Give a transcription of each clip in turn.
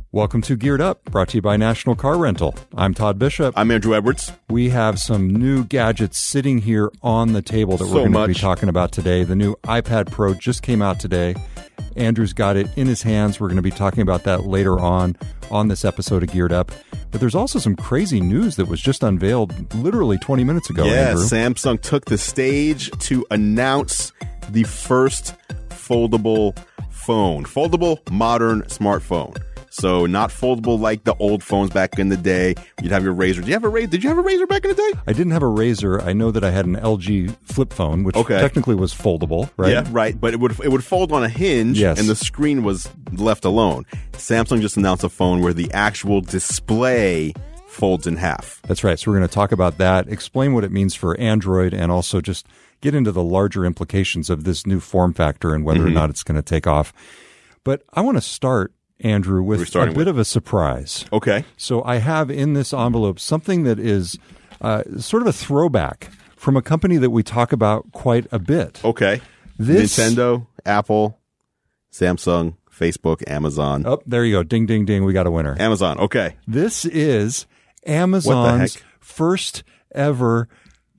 Welcome to Geared Up, brought to you by National Car Rental. I'm Todd Bishop. I'm Andrew Edwards. We have some new gadgets sitting here on the table that we're going to be talking about today. The new iPad Pro just came out today. Andrew's got it in his hands. We're going to be talking about that later on this episode of Geared Up. But there's also some crazy news that was just unveiled literally 20 minutes ago, Andrew. Samsung took the stage to announce the first foldable phone. Foldable modern smartphone. So not foldable like the old phones back in the day. You'd have your Razr. Did you have a Razr back in the day? I didn't have a Razr. I know that I had an LG flip phone, which technically was foldable, right? Yeah, right. But it would fold on a hinge, and the screen was left alone. Samsung just announced a phone where the actual display folds in half. That's right. So we're going to talk about that, explain what it means for Android, and also just get into the larger implications of this new form factor and whether or not it's going to take off. But I want to start, Andrew, with a bit of a surprise. Okay. So I have in this envelope something that is sort of a throwback from a company that we talk about quite a bit. Okay. Nintendo, Apple, Samsung, Facebook, Amazon. Oh, there you go. Ding, ding, ding. We got a winner. Amazon. Okay. This is Amazon's first ever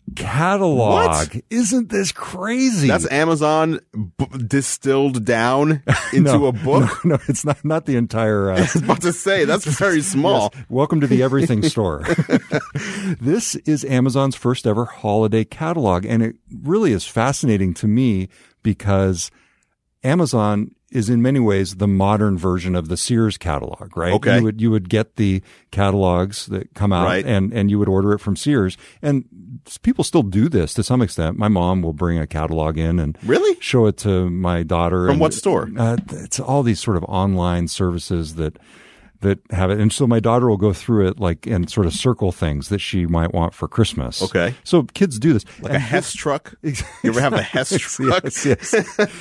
catalog. What? Isn't this crazy? That's Amazon distilled down into a book? No, it's not the entire... I was about to say, that's very small. Yes. Welcome to the everything store. This is Amazon's first ever holiday catalog, and it really is fascinating to me because Amazon is in many ways the modern version of the Sears catalog, right? Okay. You would get the catalogs that come out and you would order it from Sears. And people still do this to some extent. My mom will bring a catalog in and show it to my daughter. From what store? It's all these sort of online services that have it. And so my daughter will go through it and sort of circle things that she might want for Christmas. Okay. So kids do this. Like a Hess truck? You ever have a Hess truck? Yes.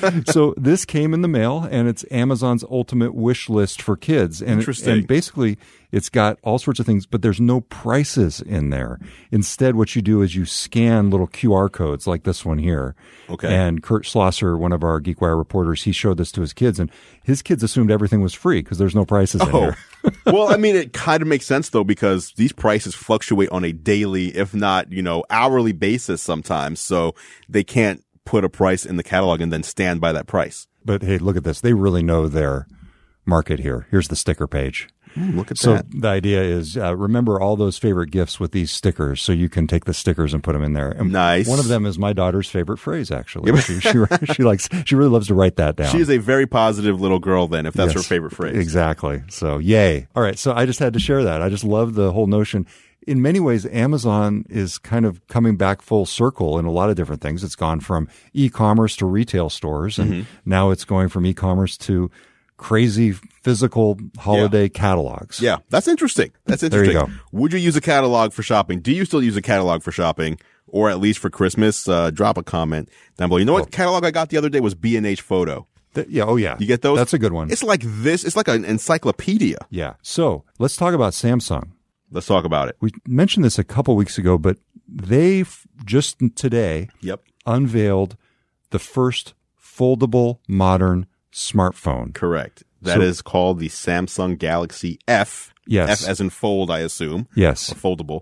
So this came in the mail, and it's Amazon's ultimate wish list for kids. And Interesting. And basically, it's got all sorts of things, but there's no prices in there. Instead, what you do is you scan little QR codes like this one here. Okay. And Kurt Schlosser, one of our GeekWire reporters, he showed this to his kids, and his kids assumed everything was free because there's no prices in there. Well, I mean, it kind of makes sense, though, because these prices fluctuate on a daily, if not, hourly basis sometimes. So they can't put a price in the catalog and then stand by that price. But hey, look at this. They really know their market here. Here's the sticker page. Look at that. So the idea is remember all those favorite gifts with these stickers, so you can take the stickers and put them in there. And nice. One of them is my daughter's favorite phrase, actually. She really loves to write that down. She is a very positive little girl then, if that's her favorite phrase. Exactly. So yay. All right. So I just had to share that. I just love the whole notion. In many ways, Amazon is kind of coming back full circle in a lot of different things. It's gone from e-commerce to retail stores, and now it's going from e-commerce to crazy physical holiday catalogs. Yeah, that's interesting. There you go. Would you use a catalog for shopping? Do you still use a catalog for shopping, or at least for Christmas? Drop a comment down below. You know what catalog I got the other day was B&H Photo. Yeah. You get those? That's a good one. It's like this. It's like an encyclopedia. Yeah. So let's talk about Samsung. Let's talk about it. We mentioned this a couple weeks ago, but they just today unveiled the first foldable modern smartphone. Correct. That is called the Samsung Galaxy F. Yes. F as in fold, I assume. Yes. Or foldable.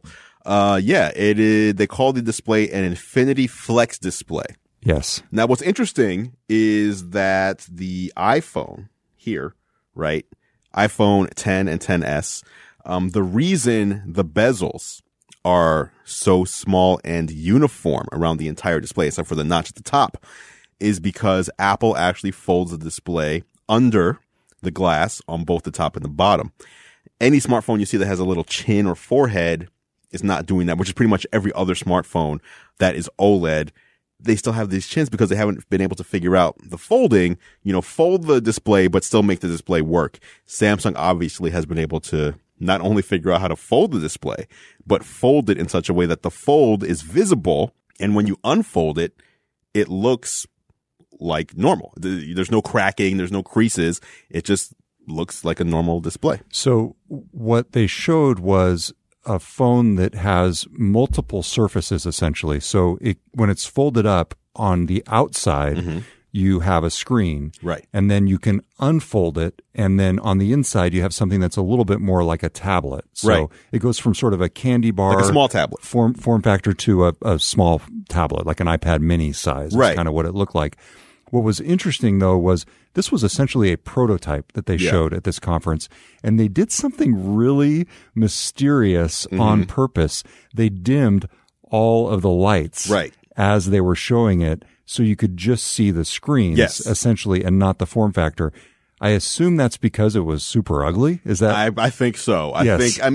It is. They call the display an Infinity Flex display. Yes. Now, what's interesting is that the iPhone here, right? iPhone 10 and 10s. The reason the bezels are so small and uniform around the entire display, except for the notch at the top, is because Apple actually folds the display under the glass on both the top and the bottom. Any smartphone you see that has a little chin or forehead is not doing that, which is pretty much every other smartphone that is OLED. They still have these chins because they haven't been able to figure out the folding, fold the display, but still make the display work. Samsung obviously has been able to not only figure out how to fold the display, but fold it in such a way that the fold is visible. And when you unfold it, it looks like normal. There's no cracking. There's no creases. It just looks like a normal display. So what they showed was a phone that has multiple surfaces, essentially. So when it's folded up on the outside, you have a screen. Right. And then you can unfold it. And then on the inside, you have something that's a little bit more like a tablet. So Right. it goes from sort of a candy bar. Like a small tablet. Form factor to a small tablet, like an iPad mini size. Right. That's kind of what it looked like. What was interesting, though, was this was essentially a prototype that they showed at this conference, and they did something really mysterious on purpose. They dimmed all of the lights Right. as they were showing it, so you could just see the screens, essentially, and not the form factor. I assume that's because it was super ugly. Is that? I think so. I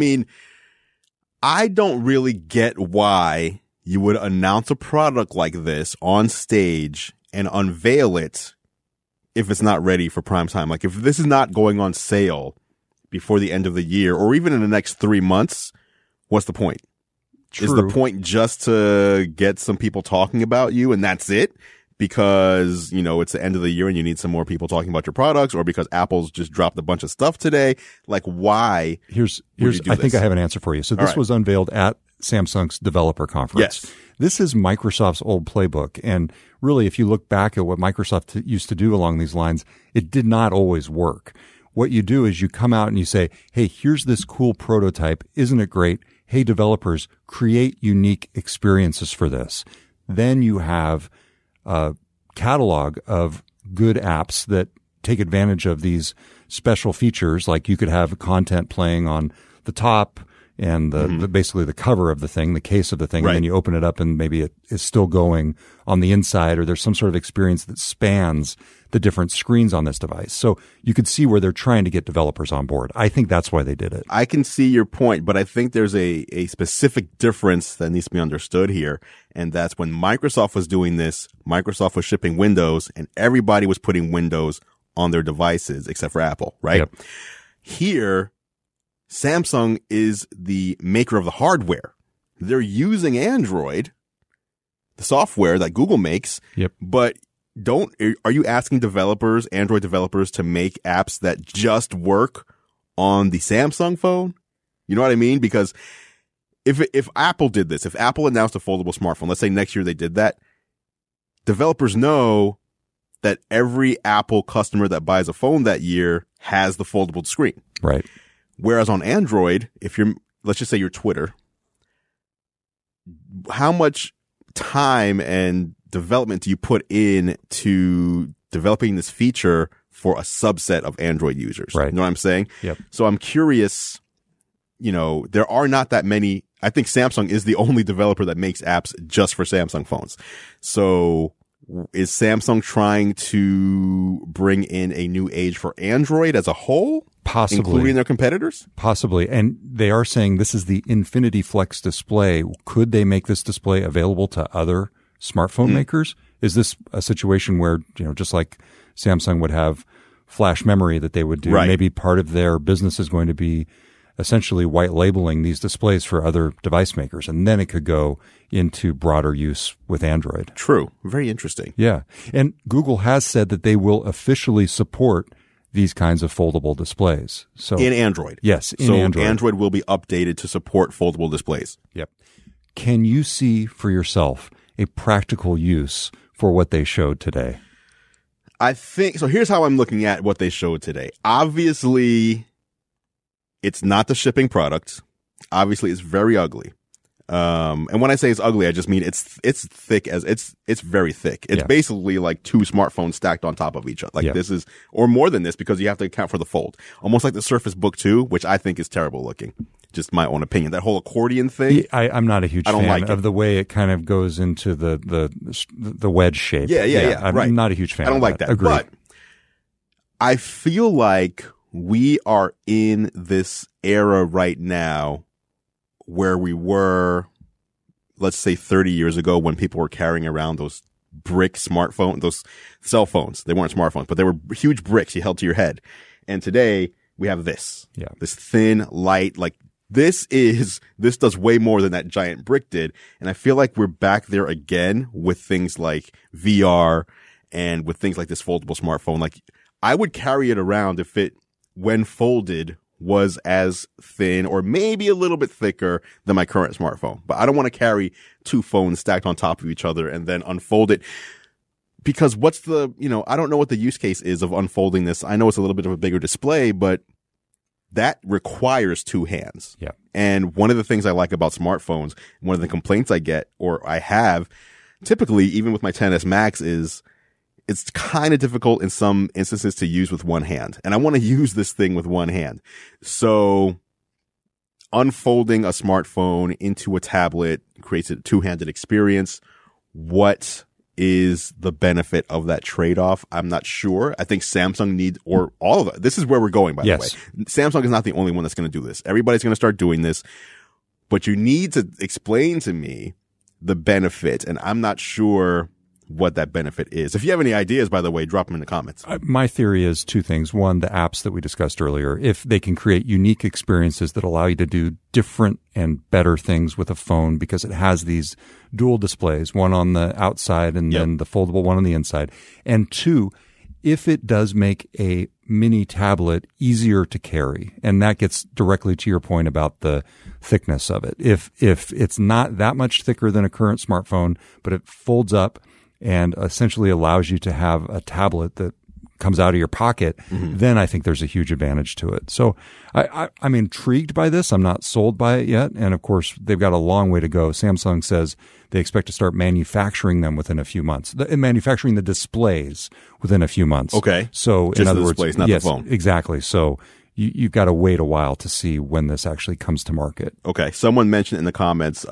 don't really get why you would announce a product like this on stage and unveil it if it's not ready for prime time. Like if this is not going on sale before the end of the year or even in the next 3 months, what's the point? True. Is the point just to get some people talking about you and that's it? Because, it's the end of the year and you need some more people talking about your products, or because Apple's just dropped a bunch of stuff today? Like why? Here's I think I have an answer for you. So this was unveiled at Samsung's developer conference. Yes. This is Microsoft's old playbook. And really, if you look back at what Microsoft used to do along these lines, it did not always work. What you do is you come out and you say, hey, here's this cool prototype. Isn't it great? Hey, developers, create unique experiences for this. Then you have a catalog of good apps that take advantage of these special features. Like you could have content playing on the top and basically the cover of the thing, the case of the thing, Right. and then you open it up and maybe it is still going on the inside, or there's some sort of experience that spans the different screens on this device. So you could see where they're trying to get developers on board. I think that's why they did it. I can see your point, but I think there's a specific difference that needs to be understood here. And that's when Microsoft was doing this, Microsoft was shipping Windows and everybody was putting Windows on their devices except for Apple, right? Yep. Here, Samsung is the maker of the hardware. They're using Android, the software that Google makes, Yep. but are you asking developers, Android developers, to make apps that just work on the Samsung phone? You know what I mean? Because if Apple did this, if Apple announced a foldable smartphone, let's say next year they did that, developers know that every Apple customer that buys a phone that year has the foldable screen. Right. Whereas on Android, let's just say you're Twitter, how much time and development do you put in to developing this feature for a subset of Android users? Right. You know what I'm saying? Yep. So I'm curious, there are not that many. I think Samsung is the only developer that makes apps just for Samsung phones. So is Samsung trying to bring in a new age for Android as a whole? Possibly. Including their competitors? Possibly. And they are saying this is the Infinity Flex display. Could they make this display available to other smartphone makers? Is this a situation where, just like Samsung would have flash memory that they would do, Right. maybe part of their business is going to be essentially white labeling these displays for other device makers, and then it could go into broader use with Android. True. Very interesting. Yeah. And Google has said that they will officially support these kinds of foldable displays. So In Android. yes, in So Android. Android will be updated to support foldable displays. Yep. Can you see for yourself a practical use for what they showed today? I think, so here's how I'm looking at what they showed today. Obviously, it's not the shipping product. Obviously, it's very ugly. And when I say it's ugly, I just mean it's thick it's very thick. It's basically like two smartphones stacked on top of each other. Like this is, or more than this because you have to account for the fold. Almost like the Surface Book 2, which I think is terrible looking. Just my own opinion. That whole accordion thing. I'm not a huge I don't fan like it. of the way it kind of goes into the wedge shape. Yeah. I'm right. not a huge fan. I don't of like that. Agreed. But I feel like we are in this era right now where we were, let's say 30 years ago when people were carrying around those brick smartphones, those cell phones. They weren't smartphones, but they were huge bricks you held to your head. And today we have this, this thin, light, like this does way more than that giant brick did. And I feel like we're back there again with things like VR and with things like this foldable smartphone. Like I would carry it around if it, when folded, was as thin or maybe a little bit thicker than my current smartphone. But I don't want to carry two phones stacked on top of each other and then unfold it. because what's the, I don't know what the use case is of unfolding this. I know it's a little bit of a bigger display, but that requires two hands. Yeah. And one of the things I like about smartphones, one of the complaints I get or I have typically, even with my 10s Max, is it's kind of difficult in some instances to use with one hand. And I want to use this thing with one hand. So unfolding a smartphone into a tablet creates a two-handed experience. What is the benefit of that trade-off? I'm not sure. I think Samsung needs, or all of it. This is where we're going, by the way. Samsung is not the only one that's going to do this. Everybody's going to start doing this, but you need to explain to me the benefit, and I'm not sure what that benefit is. If you have any ideas, by the way, drop them in the comments. My theory is two things. One, the apps that we discussed earlier, if they can create unique experiences that allow you to do different and better things with a phone because it has these dual displays, one on the outside and then the foldable one on the inside. And two, if it does make a mini tablet easier to carry, and that gets directly to your point about the thickness of it. If it's not that much thicker than a current smartphone, but it folds up and essentially allows you to have a tablet that comes out of your pocket, then I think there's a huge advantage to it. So I'm intrigued by this. I'm not sold by it yet. And of course, they've got a long way to go. Samsung says they expect to start manufacturing them within a few months, manufacturing the displays within a few months. Okay. So just in other the words, displays, not yes, the phone. Exactly. So you've got to wait a while to see when this actually comes to market. Okay. Someone mentioned in the comments,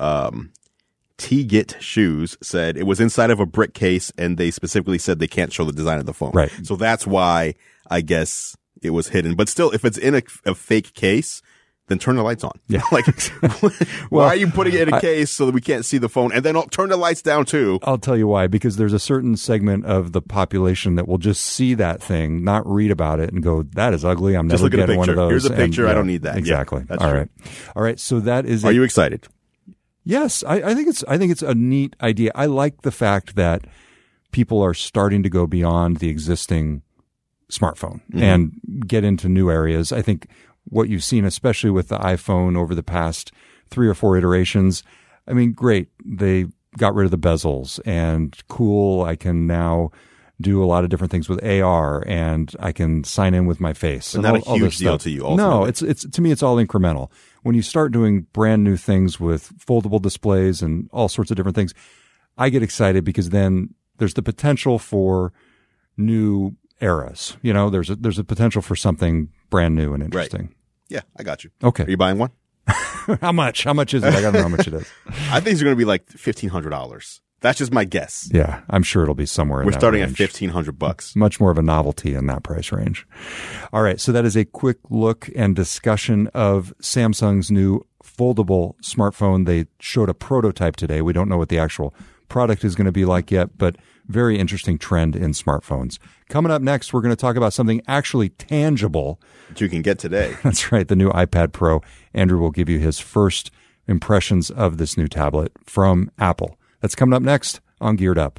T-Git Shoes said it was inside of a brick case, and they specifically said they can't show the design of the phone. Right. So that's why I guess it was hidden. But still, if it's in a fake case, then turn the lights on. Yeah. Like, why are you putting it in a case so that we can't see the phone? And then turn the lights down too. I'll tell you why. Because there's a certain segment of the population that will just see that thing, not read about it, and go, "That is ugly. I'm Just never look at a getting one of picture. those." Here's a picture. I don't need that. Exactly. Yeah, that's All true. right. All right. So that is. Are you excited? Yes, I think it's a neat idea. I like the fact that people are starting to go beyond the existing smartphone and get into new areas. I think what you've seen, especially with the iPhone over the past 3 or 4 iterations, I mean, great. They got rid of the bezels, and cool. I can now do a lot of different things with AR, and I can sign in with my face. But not a huge deal to you, ultimately. No, it's to me, it's all incremental. When you start doing brand new things with foldable displays and all sorts of different things, I get excited because then there's the potential for new eras. There's a potential for something brand new and interesting. Right. Yeah, I got you. Okay. Are you buying one? How much? How much is it? I got to know how much it is. I think it's going to be like $1,500. That's just my guess. Yeah, I'm sure it'll be somewhere in We're that starting range. at $1,500. Much more of a novelty in that price range. All right, so that is a quick look and discussion of Samsung's new foldable smartphone. They showed a prototype today. We don't know what the actual product is going to be like yet, but very interesting trend in smartphones. Coming up next, we're going to talk about something actually tangible That you can get today. That's right, the new iPad Pro. Andrew will give you his first impressions of this new tablet from Apple. That's coming up next on Geared Up.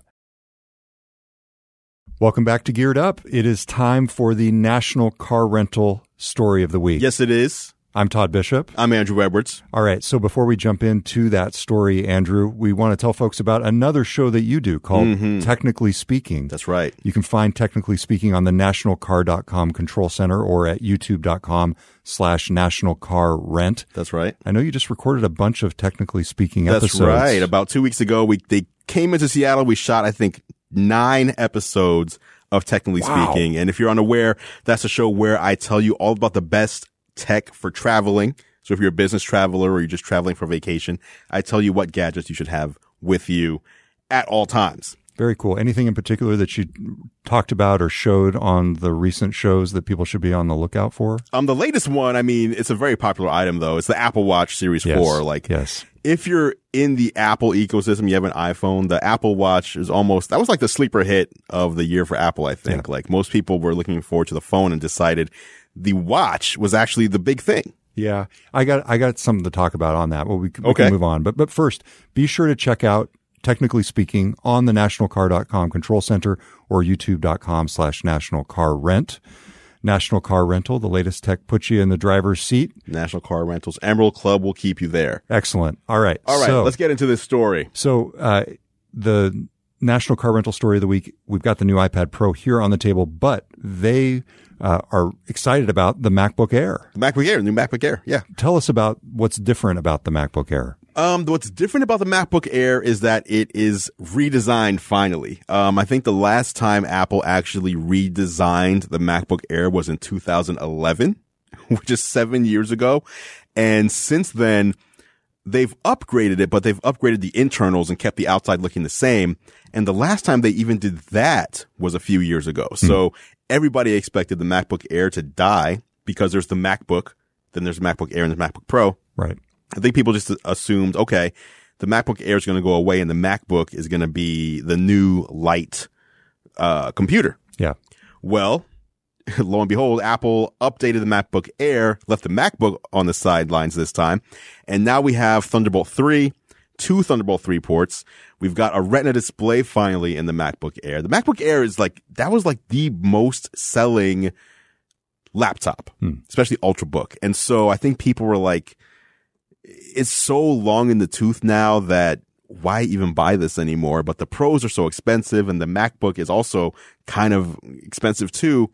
Welcome back to Geared Up. It is time for the National Car Rental Story of the Week. Yes, it is. I'm Todd Bishop. I'm Andrew Edwards. All right, so before we jump into that story, Andrew, we want to tell folks about another show that you do called Technically Speaking. That's right. You can find Technically Speaking on the nationalcar.com control center or at youtube.com/nationalcarrent. That's right. I know you just recorded a bunch of Technically Speaking episodes. That's right. About 2 weeks ago, they came into Seattle. We shot, I think, 9 episodes of Technically Speaking. And if you're unaware, that's a show where I tell you all about the best tech for traveling. So if you're a business traveler or you're just traveling for vacation, I tell you what gadgets you should have with you at all times. Very cool. Anything in particular that you talked about or showed on the recent shows that people should be on the lookout for? The latest one, I mean, it's a very popular item though. It's the Apple Watch Series 4. Yes. If you're in the Apple ecosystem, you have an iPhone, the Apple Watch is that was like the sleeper hit of the year for Apple, I think. Yeah. Like most people were looking forward to the phone and decided the watch was actually the big thing. Yeah. I got something to talk about on that. Well, we can move on. But first, be sure to check out Technically Speaking on the nationalcar.com control center or youtube.com/nationalcarrent. National Car Rental, the latest tech puts you in the driver's seat. National Car Rental's Emerald Club will keep you there. Excellent. All right. So, let's get into this story. So, the National Car Rental Story of the Week. We've got the new iPad Pro here on the table, but they are excited about the MacBook Air. The MacBook Air, new MacBook Air. Yeah. Tell us about what's different about the MacBook Air. What's different about the MacBook Air is that it is redesigned finally. I think the last time Apple actually redesigned the MacBook Air was in 2011, which is 7 years ago. And since then, they've upgraded it, but they've upgraded the internals and kept the outside looking the same. And the last time they even did that was a few years ago. So everybody expected the MacBook Air to die because there's the MacBook, then there's the MacBook Air and the MacBook Pro. Right. I think people just assumed, okay, the MacBook Air is going to go away and the MacBook is going to be the new light computer. Yeah. Well, lo and behold, Apple updated the MacBook Air, left the MacBook on the sidelines this time. And now we have Thunderbolt 3, 2 Thunderbolt 3 ports. We've got a Retina display finally in the MacBook Air. The MacBook Air is that was the most selling laptop, especially Ultrabook. And so I think people were like, it's so long in the tooth now that why even buy this anymore? But the pros are so expensive and the MacBook is also kind of expensive too.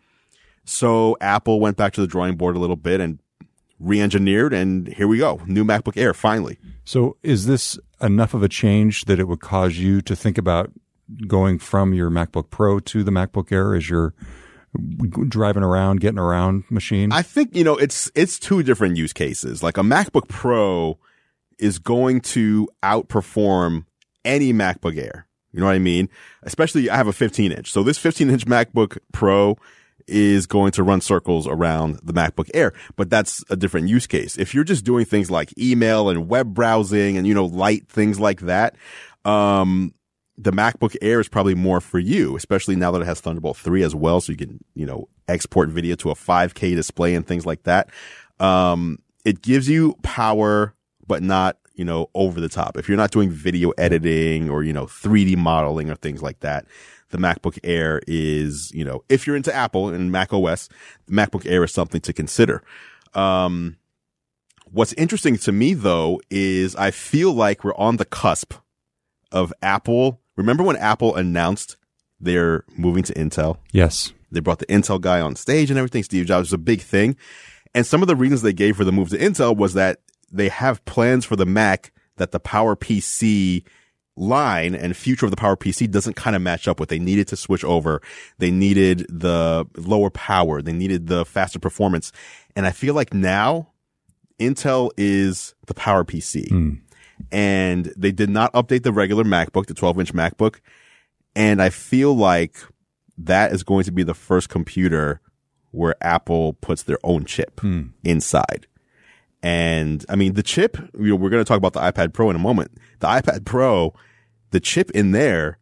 So Apple went back to the drawing board a little bit and re-engineered, and here we go. New MacBook Air, finally. So is this enough of a change that it would cause you to think about going from your MacBook Pro to the MacBook Air as your driving around, getting around machine? I think, it's two different use cases. Like a MacBook Pro is going to outperform any MacBook Air. You know what I mean? Especially I have a 15-inch. So this 15-inch MacBook Pro is going to run circles around the MacBook Air, but that's a different use case. If you're just doing things like email and web browsing and, light things like that, the MacBook Air is probably more for you, especially now that it has Thunderbolt 3 as well. So you can, export video to a 5K display and things like that. It gives you power, but not, over the top. If you're not doing video editing or, 3D modeling or things like that, the MacBook Air is, if you're into Apple and Mac OS, the MacBook Air is something to consider. What's interesting to me though is I feel like we're on the cusp of Apple. Remember when Apple announced they're moving to Intel? Yes. They brought the Intel guy on stage and everything. Steve Jobs was a big thing. And some of the reasons they gave for the move to Intel was that they have plans for the Mac that the PowerPC line and future of the PowerPC doesn't kind of match up with. They needed to switch over. They needed the lower power. They needed the faster performance. And I feel like now Intel is the PowerPC. And they did not update the regular MacBook, the 12-inch MacBook. And I feel like that is going to be the first computer where Apple puts their own chip inside. And I mean, the chip, we're going to talk about the iPad Pro in a moment. The iPad Pro, the chip in there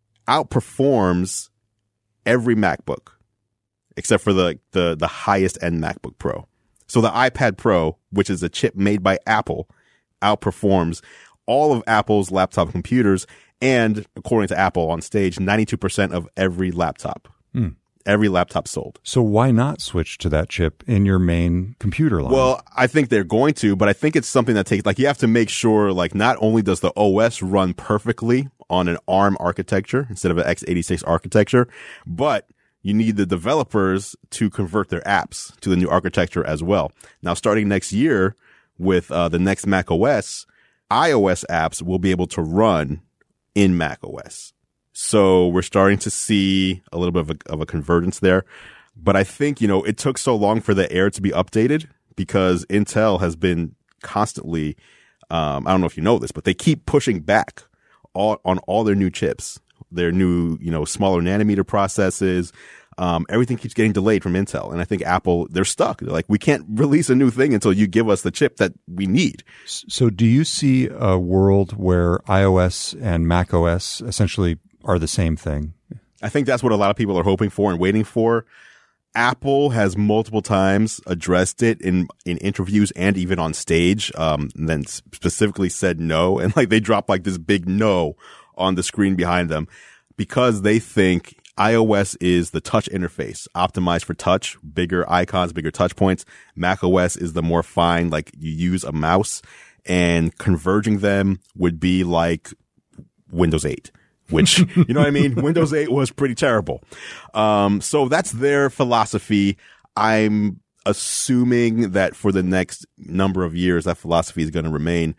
outperforms every MacBook except for the highest end MacBook Pro. So the iPad Pro, which is a chip made by Apple, outperforms all of Apple's laptop computers. And according to Apple on stage, 92% of every laptop. Every laptop sold. So why not switch to that chip in your main computer line? Well, I think they're going to, but I think it's something that takes, you have to make sure, not only does the OS run perfectly on an ARM architecture instead of an x86 architecture, but you need the developers to convert their apps to the new architecture as well. Now, starting next year with the next Mac OS, iOS apps will be able to run in Mac OS. So we're starting to see a little bit of a convergence there. But I think, it took so long for the Air to be updated because Intel has been constantly, I don't know if you know this, but they keep pushing back on all their new chips, their new, smaller nanometer processes. Everything keeps getting delayed from Intel. And I think Apple, they're stuck. They're like, we can't release a new thing until you give us the chip that we need. So do you see a world where iOS and Mac OS essentially are the same thing? I think that's what a lot of people are hoping for and waiting for. Apple has multiple times addressed it in interviews and even on stage, and then specifically said no. And they dropped this big no on the screen behind them because they think iOS is the touch interface optimized for touch, bigger icons, bigger touch points. Mac OS is the more fine, you use a mouse, and converging them would be like Windows 8. which, you know what I mean? Windows 8 was pretty terrible. So that's their philosophy. I'm assuming that for the next number of years, that philosophy is going to remain.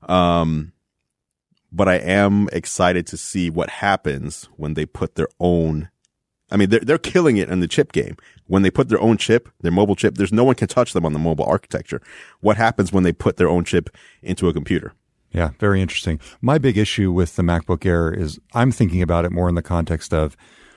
But I am excited to see what happens when they put their own. I mean, they're killing it in the chip game. When they put their own chip, their mobile chip, there's no one can touch them on the mobile architecture. What happens when they put their own chip into a computer? Yeah, very interesting. My big issue with the MacBook Air is I'm thinking about it more in the context of,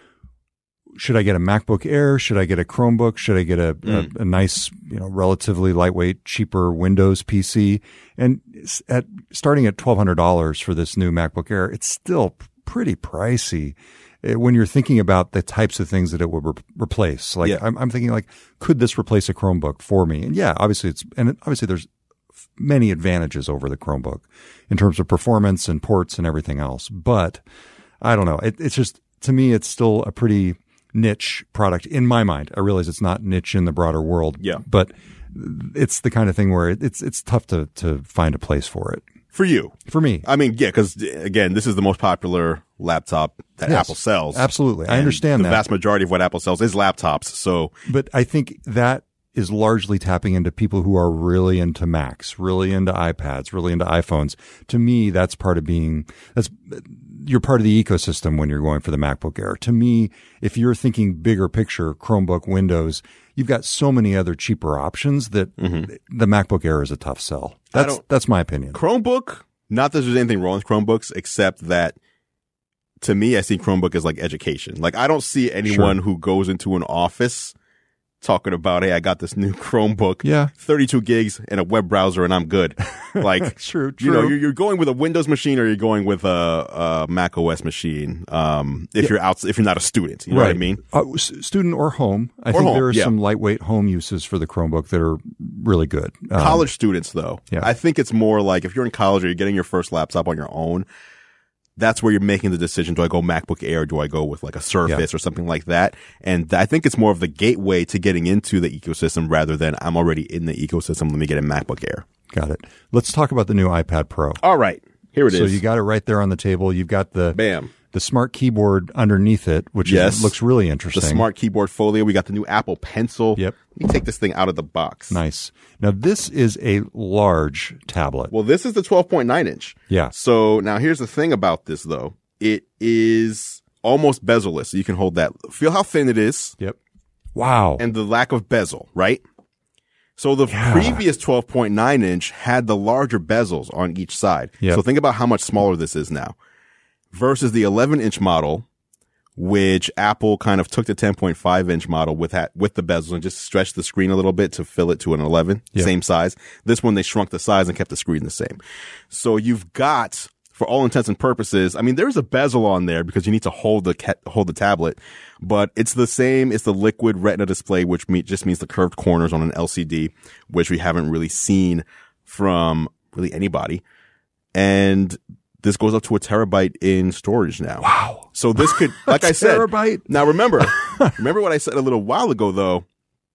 should I get a MacBook Air? Should I get a Chromebook? Should I get a nice, relatively lightweight, cheaper Windows PC? And starting at $1,200 for this new MacBook Air, it's still pretty pricey when you're thinking about the types of things that it would replace. Like, I'm thinking, like, could this replace a Chromebook for me? And yeah, obviously there's many advantages over the Chromebook in terms of performance and ports and everything else. But I don't know. It's just, to me, it's still a pretty niche product in my mind. I realize it's not niche in the broader world, but it's the kind of thing where it's tough to find a place for it. For you. For me. I mean, yeah, because again, this is the most popular laptop that Apple sells. Absolutely. I understand that. The vast majority of what Apple sells is laptops. So, but I think that is largely tapping into people who are really into Macs, really into iPads, really into iPhones. To me, that's part of you're part of the ecosystem when you're going for the MacBook Air. To me, if you're thinking bigger picture, Chromebook, Windows, you've got so many other cheaper options that the MacBook Air is a tough sell. That's my opinion. Chromebook, not that there's anything wrong with Chromebooks, except that to me, I see Chromebook as like education. Like, I don't see anyone who goes into an office talking about, hey, I got this new Chromebook, 32 gigs and a web browser and I'm good. Like, true. You're going with a Windows machine or you're going with a Mac OS machine. If you're not a student, you know what I mean? Student or home. I think there are some lightweight home uses for the Chromebook that are really good. College students though. I think it's more like if you're in college or you're getting your first laptop on your own, that's where you're making the decision. Do I go MacBook Air? Do I go with like a Surface or something like that? And I think it's more of the gateway to getting into the ecosystem rather than I'm already in the ecosystem. Let me get a MacBook Air. Got it. Let's talk about the new iPad Pro. All right. Here it is. So you got it right there on the table. You've got the smart keyboard underneath it, which looks really interesting. The smart keyboard folio. We got the new Apple Pencil. Yep. Let me take this thing out of the box. Nice. Now, this is a large tablet. Well, this is the 12.9 inch. Yeah. So now here's the thing about this, though. It is almost bezel-less. So you can hold that. Feel how thin it is. Yep. Wow. And the lack of bezel, right? So the previous 12.9 inch had the larger bezels on each side. Yep. So think about how much smaller this is now. Versus the 11 inch model, which Apple kind of took the 10.5 inch model with the bezels and just stretched the screen a little bit to fill it to an 11, same size. This one, they shrunk the size and kept the screen the same. So you've got, for all intents and purposes, I mean, there's a bezel on there because you need to hold the tablet, but it's the same. It's the liquid retina display, which just means the curved corners on an LCD, which we haven't really seen from really anybody. And this goes up to 1 terabyte in storage now. Wow. So this could, like I said, terabyte. Now remember what I said a little while ago, though.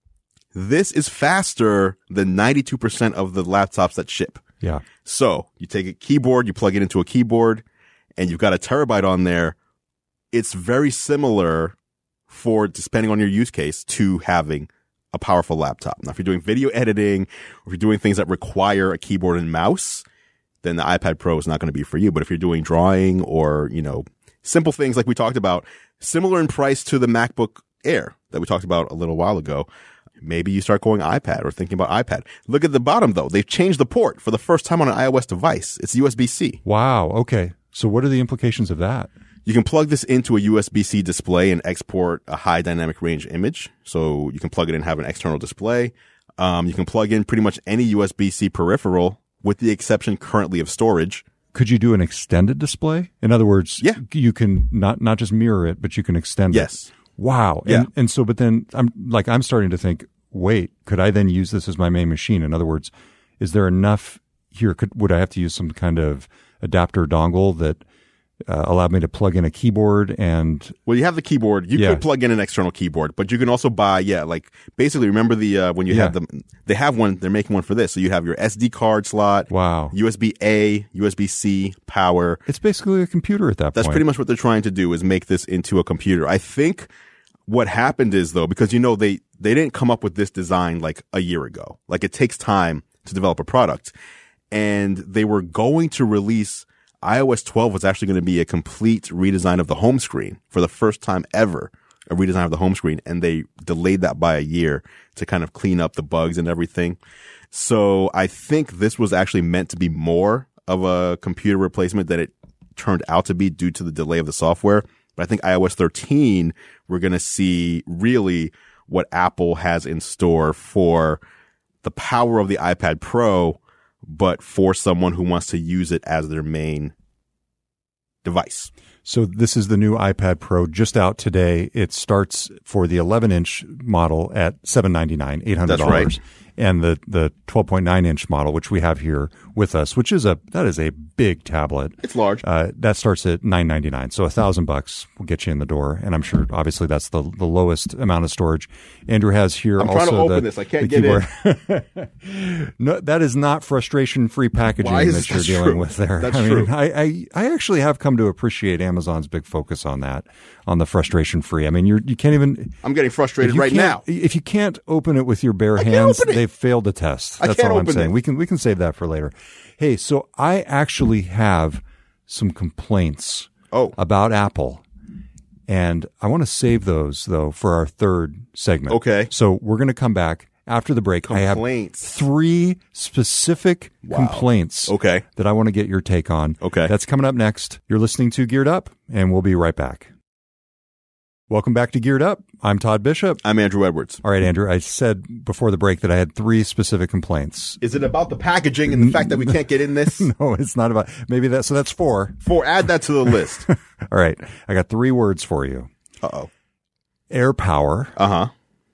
This is faster than 92% of the laptops that ship. Yeah. So you take a keyboard, you plug it into a keyboard, and you've got 1 terabyte on there. It's very similar depending on your use case, to having a powerful laptop. Now, if you're doing video editing, or if you're doing things that require a keyboard and mouse, then the iPad Pro is not going to be for you. But if you're doing drawing or, simple things like we talked about, similar in price to the MacBook Air that we talked about a little while ago, maybe you start going iPad or thinking about iPad. Look at the bottom, though. They've changed the port for the first time on an iOS device. It's USB-C. Wow. Okay. So what are the implications of that? You can plug this into a USB-C display and export a high dynamic range image. So you can plug it in and have an external display. You can plug in pretty much any USB-C peripheral, with the exception currently of storage. Could you do an extended display? In other words, you can not just mirror it, but you can extend it. Yes. Wow. Yeah. And so, but then I'm starting to think, wait, could I then use this as my main machine? In other words, is there enough here? Would I have to use some kind of adapter dongle that allowed me to plug in a keyboard and Well, you have the keyboard. You could plug in an external keyboard, but you can also buy, like basically remember the, when you have them, they have one, they're making one for this. So you have your SD card slot. Wow. USB-A, USB-C, power. It's basically a computer at that point. That's pretty much what they're trying to do is make this into a computer. I think what happened is though, because they didn't come up with this design like a year ago. Like it takes time to develop a product. And they were going to release iOS 12 was actually going to be a complete redesign of the home screen for the first time ever, a redesign of the home screen. And they delayed that by a year to kind of clean up the bugs and everything. So I think this was actually meant to be more of a computer replacement than it turned out to be due to the delay of the software. But I think iOS 13, we're going to see really what Apple has in store for the power of the iPad Pro, but for someone who wants to use it as their main device. So this is the new iPad Pro just out today. It starts for the 11-inch model at $799, $800. That's right. And the 12.9-inch model, which we have here with us, that is a big tablet. It's large. That starts at $999. So $1,000 will get you in the door. And I'm sure obviously that's the lowest amount of storage. Andrew has here I'm also trying to open this. I can't get in. No, that is not frustration-free packaging that you're dealing with there. That's true. I actually have come to appreciate Amazon's big focus on that, on the frustration-free. I mean, you can't even. I'm getting frustrated right now. If you can't open it with your bare hands, they've failed the test. That's all I'm saying. We can save that for later. Hey, so I actually have some complaints about Apple, and I want to save those though for our third segment. Okay. So we're going to come back after the break. Complaints. I have 3 specific complaints that I want to get your take on. Okay. That's coming up next. You're listening to Geared Up, and we'll be right back. Welcome back to Geared Up. I'm Todd Bishop. I'm Andrew Edwards. All right, Andrew, I said before the break that I had 3 specific complaints. Is it about the packaging and the fact that we can't get in this? No, it's not about, maybe that, so that's 4. 4, add that to the list. All right, I got 3 words for you. Uh-oh. AirPower. Uh-huh.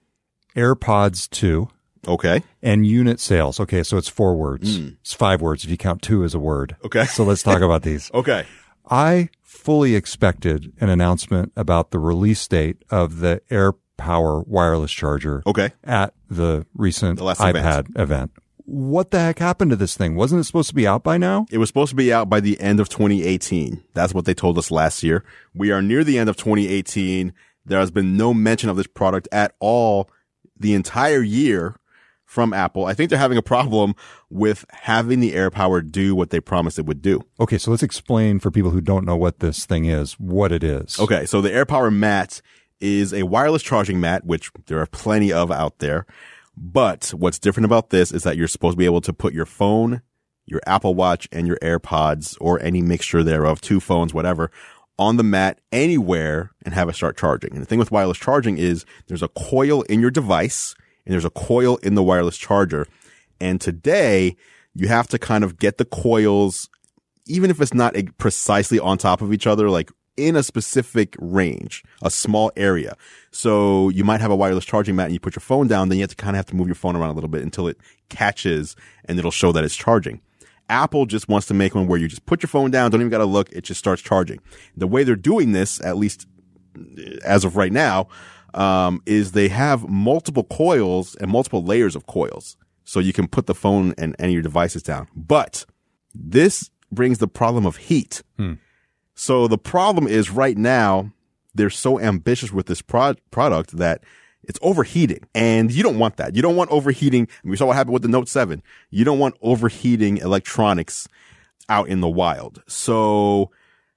AirPods 2. Okay. And unit sales. Okay, so it's 4 words. It's 5 words if you count 2 as a word. Okay. So let's talk about these. Okay. I fully expected an announcement about the release date of the AirPower wireless charger at the recent iPad event. What the heck happened to this thing? Wasn't it supposed to be out by now? It was supposed to be out by the end of 2018. That's what they told us last year. We are near the end of 2018. There has been no mention of this product at all the entire year from Apple. I think they're having a problem with having the AirPower do what they promised it would do. Okay, so let's explain for people who don't know what this thing is, what it is. Okay, so the AirPower mat is a wireless charging mat, which there are plenty of out there. But what's different about this is that you're supposed to be able to put your phone, your Apple Watch, and your AirPods, or any mixture thereof, 2 phones, whatever, on the mat anywhere and have it start charging. And the thing with wireless charging is there's a coil in your device and there's a coil in the wireless charger. And today you have to kind of get the coils, even if it's not precisely on top of each other, like in a specific range, a small area. So you might have a wireless charging mat and you put your phone down, then you have to kind of move your phone around a little bit until it catches and it'll show that it's charging. Apple just wants to make one where you just put your phone down, don't even got to look, it just starts charging. The way they're doing this, at least as of right now, is they have multiple coils and multiple layers of coils. So you can put the phone and any of your devices down. But this brings the problem of heat. So the problem is right now, they're so ambitious with this product that it's overheating. And you don't want that. You don't want overheating. We saw what happened with the Note 7. You don't want overheating electronics out in the wild. So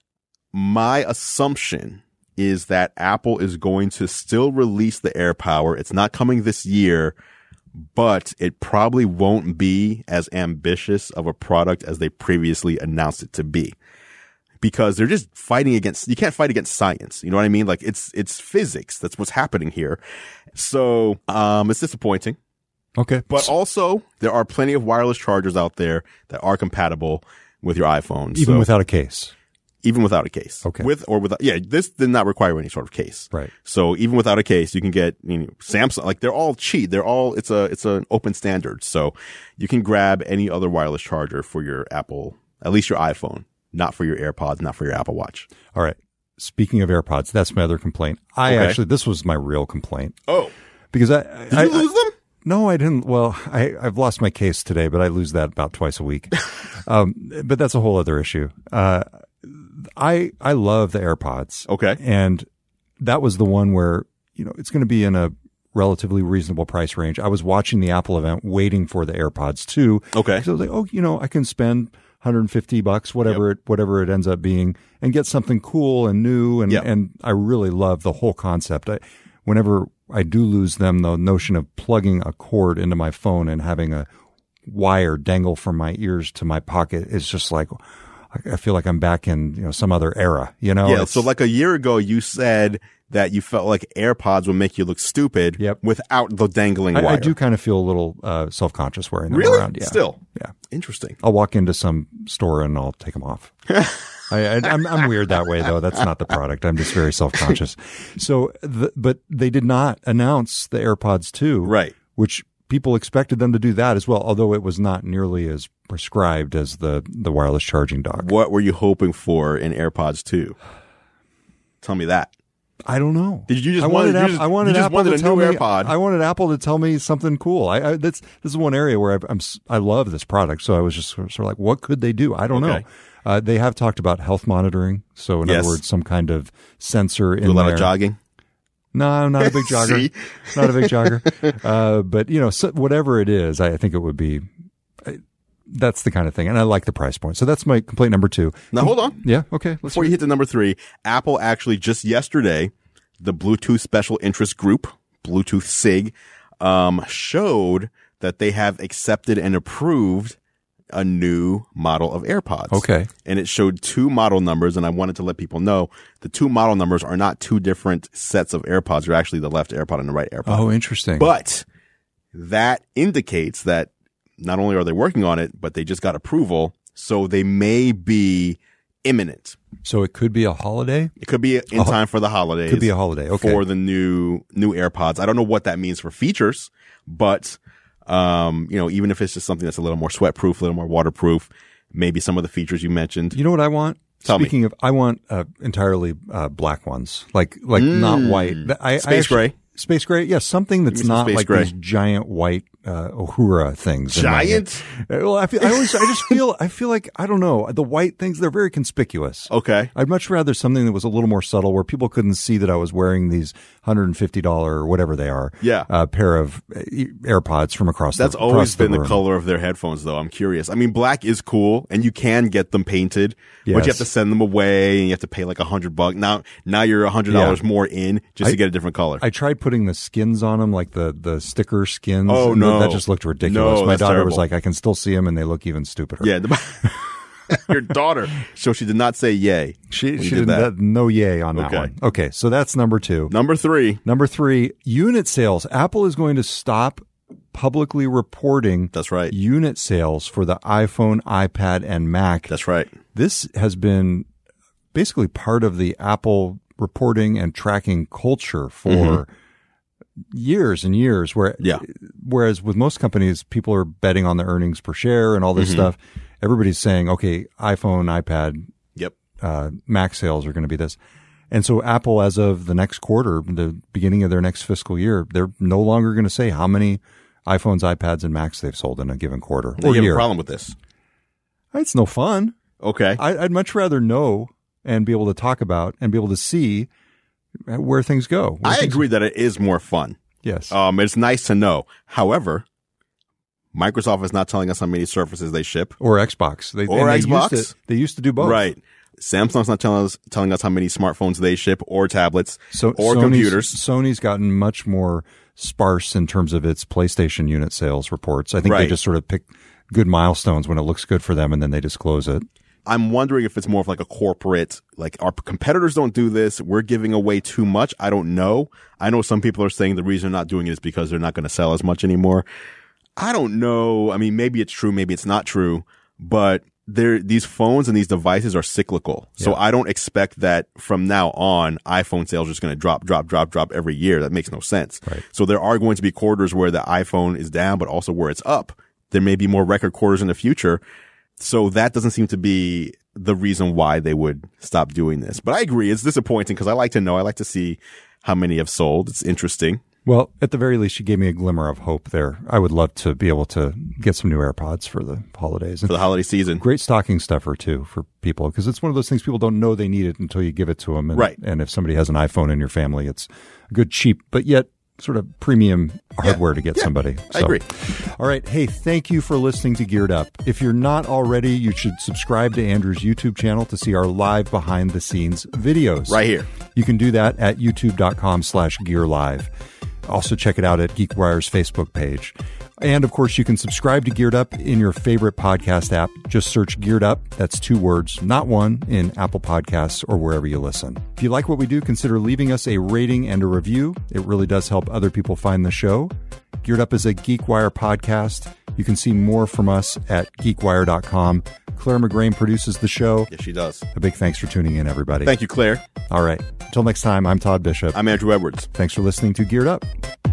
my assumption is that Apple is going to still release the AirPower. It's not coming this year, but it probably won't be as ambitious of a product as they previously announced it to be. Because they're just fighting against, you can't fight against science. You know what I mean? Like it's physics. That's what's happening here. So, it's disappointing. Okay. But also there are plenty of wireless chargers out there that are compatible with your iPhone. Even without a case. Even without a case. Okay. With or without, yeah, this did not require any sort of case. Right. So even without a case, you can get, Samsung, like they're all cheap. They're all, it's an open standard. So you can grab any other wireless charger for your Apple, at least your iPhone. not for your AirPods, not for your Apple Watch. All right. Speaking of AirPods, that's my other complaint. This was my real complaint. Oh. Because Did you lose them? No, I didn't. Well, I've lost my case today, but I lose that about twice a week. But that's a whole other issue. I love the AirPods. Okay. And that was the one where, it's going to be in a relatively reasonable price range. I was watching the Apple event waiting for the AirPods 2. Okay. So I was like, I can spend $150, whatever it ends up being, and get something cool and new. And I really love the whole concept. Whenever I do lose them, the notion of plugging a cord into my phone and having a wire dangle from my ears to my pocket is just like, I feel like I'm back in, some other era, Yeah. So like a year ago, you said that you felt like AirPods would make you look stupid without the dangling wire. I do kind of feel a little self-conscious wearing them really? around. Yeah. Still? Yeah. Interesting. I'll walk into some store and I'll take them off. I'm weird that way, though. That's not the product. I'm just very self-conscious. So, but they did not announce the AirPods 2. Right. Which people expected them to do that as well, although it was not nearly as prescribed as the wireless charging dock. What were you hoping for in AirPods 2? Tell me that. I don't know. Did you just I wanted Apple to tell me AirPod? I wanted Apple to tell me something cool. This is one area where I love this product, so I was just sort of like, what could they do? I don't know. They have talked about health monitoring, so in other words, some kind of sensor in there. Do a lot of jogging? No, I'm not a big jogger. Not a big jogger. But so whatever it is, I think it would be. That's the kind of thing. And I like the price point. So that's my complaint number 2. Now, hold on. Yeah. Okay. Before you hit the number 3, Apple actually just yesterday, the Bluetooth Special Interest Group, Bluetooth SIG, showed that they have accepted and approved a new model of AirPods. Okay. And it showed 2 model numbers. And I wanted to let people know the 2 model numbers are not 2 different sets of AirPods. They're actually the left AirPod and the right AirPod. Oh, interesting. But that indicates that not only are they working on it, but they just got approval, so they may be imminent. So it could be a holiday? It could be in time for the holidays. Could be a holiday, okay. For the new AirPods. I don't know what that means for features, but even if it's just something that's a little more sweat-proof, a little more waterproof, maybe some of the features you mentioned. You know what I want? Speaking of, I want entirely black ones, like not white. Space gray. Space gray, yes, something that's not like gray. These giant white Uhura things. Giant? Well, I feel like I don't know, the white things, they're very conspicuous. Okay. I'd much rather something that was a little more subtle, where people couldn't see that I was wearing these $150 or whatever they are. Yeah. Pair of AirPods from across. That's across always been room. the color of their headphones, though. I'm curious. I mean, black is cool, and you can get them painted, but you have to send them away, and you have to pay like $100. Now you're $100 more in just to get a different color. I tried putting the skins on them, like the sticker skins. Oh no, that just looked ridiculous. No, my daughter terrible. was like, I can still see them, and they look even stupider. Yeah. Your daughter. So she did not say yay. She did no yay on that one. Okay. So that's number 2. Number 3, unit sales. Apple is going to stop publicly reporting. That's right. Unit sales for the iPhone, iPad, and Mac. That's right. This has been basically part of the Apple reporting and tracking culture for years and years, whereas with most companies, people are betting on the earnings per share and all this stuff. Everybody's saying, okay, iPhone, iPad, Mac sales are going to be this. And so Apple, as of the next quarter, the beginning of their next fiscal year, they're no longer going to say how many iPhones, iPads, and Macs they've sold in a given quarter or year. You have a problem with this? It's no fun. Okay. I'd much rather know and be able to talk about and be able to see where things go. I agree that it is more fun. Yes. It's nice to know. However, Microsoft is not telling us how many Surfaces they ship. Or Xbox. They used to do both. Right. Samsung's not telling us how many smartphones they ship or tablets or computers. Sony's gotten much more sparse in terms of its PlayStation unit sales reports. I think they just sort of pick good milestones when it looks good for them, and then they disclose it. I'm wondering if it's more of like a corporate, like our competitors don't do this. We're giving away too much. I don't know. I know some people are saying the reason they're not doing it is because they're not going to sell as much anymore. I don't know. I mean, maybe it's true. Maybe it's not true, but these phones and these devices are cyclical. So I don't expect that from now on, iPhone sales are just going to drop every year. That makes no sense. Right. So there are going to be quarters where the iPhone is down, but also where it's up. There may be more record quarters in the future. So that doesn't seem to be the reason why they would stop doing this. But I agree. It's disappointing because I like to know. I like to see how many have sold. It's interesting. Well, at the very least, you gave me a glimmer of hope there. I would love to be able to get some new AirPods for the holidays. For the holiday season. Great stocking stuffer, too, for people, because it's one of those things people don't know they need it until you give it to them. And, right. And if somebody has an iPhone in your family, it's good, cheap, but yet sort of premium hardware to get somebody. I agree. All right. Hey, thank you for listening to Geared Up. If you're not already, you should subscribe to Andrew's YouTube channel to see our live behind the scenes videos. Right here. You can do that at youtube.com/gearlive. Also check it out at GeekWire's Facebook page. And of course, you can subscribe to Geared Up in your favorite podcast app. Just search Geared Up. That's 2 words, not one, in Apple Podcasts or wherever you listen. If you like what we do, consider leaving us a rating and a review. It really does help other people find the show. Geared Up is a GeekWire podcast. You can see more from us at geekwire.com. Claire McGrane produces the show. Yes, she does. A big thanks for tuning in, everybody. Thank you, Claire. All right. Until next time, I'm Todd Bishop. I'm Andrew Edwards. Thanks for listening to Geared Up.